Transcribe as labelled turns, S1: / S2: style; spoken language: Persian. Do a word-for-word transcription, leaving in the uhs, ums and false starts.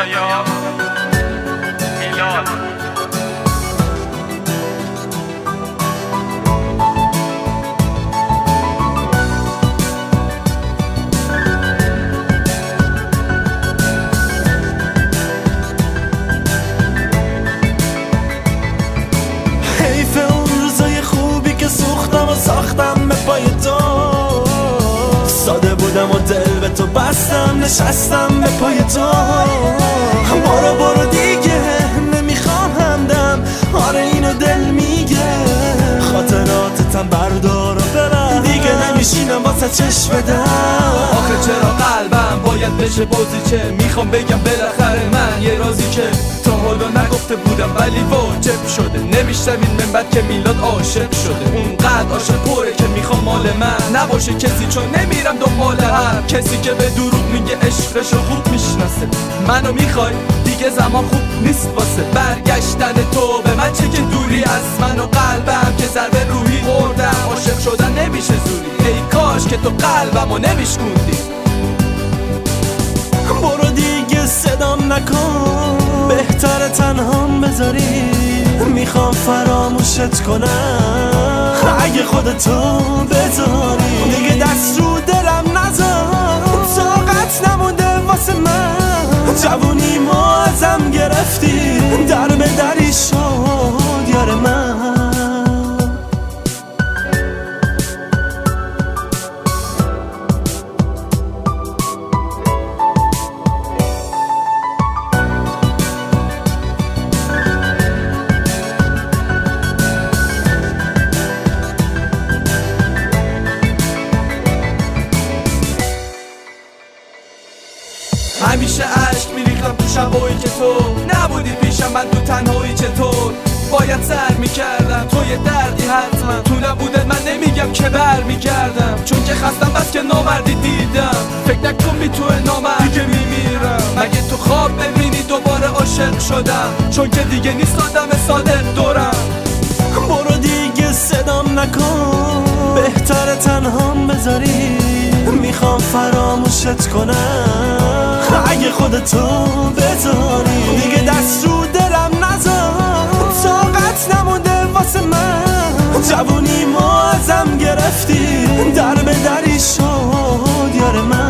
S1: یا میلاد.
S2: حیف اون روزای خوبی که سوختم و ساختم به پای تو، ساده بودم و دل به تو بستم، نشستم به پای تو. برو برو دیگه نمیخوام همدم، آره اینو دل میگه. خاطراتتم بردار و ببر، دیگه نمیشینم واسه چشم بدم.
S3: آخه چرا قلبم باید بشه بازیچه؟ میخوام بگم بالاخره من یه رازی که تا حالا نگفته بودم ولی واجب شده. نمیشنوین من بعد که میلاد عاشق شده، اونقدر عاشق پره که میخوام مال من نباشه کسی، چون نمیرم دنبال هر کسی که به دروغ میگه عشقشو خوب میشناسه. منو میخوای دیگه زمان خوب نیست واسه برگشتن تو به من، چه که دوری از من و قلبم که ضربه روحی خوردم. عاشق شدن نمیشه زوری، ای کاش که تو قلبمو نمیشکوندی.
S2: برو دیگه صدام نکن، بهتره تنهام بذاری. میخوام فراموشت کنم اگه خودتو بذاری. دیگه دست رو دلم نذار، طاقت نمونده واسه من. جوونی ما ازم گرفتی، در به دری شد یار من.
S3: همیشه عشق میریختم تو شبایی که تو نبودی پیشم، من تو تنهایی چطور باید سر میکردم. تو یه دردی حتما تو نبودت من نمیگم که بر میگردم، چون که خستم بس که نامردی دیدم. فکر نکن بی تو نامرد دیگه میمیرم، مگه تو خواب ببینی دوباره عاشق شدم، چون که دیگه نیست آدم صادق دورم.
S2: برو دیگه صدام نکن، بهتره تنهام بذاری. میخوام فراموشت کنم اگه خودتو بذاری. دیگه دست رو دلم نذار، طاقت نمونده واسه من. جوونی ما ازم گرفتی، در به دری شد یار من.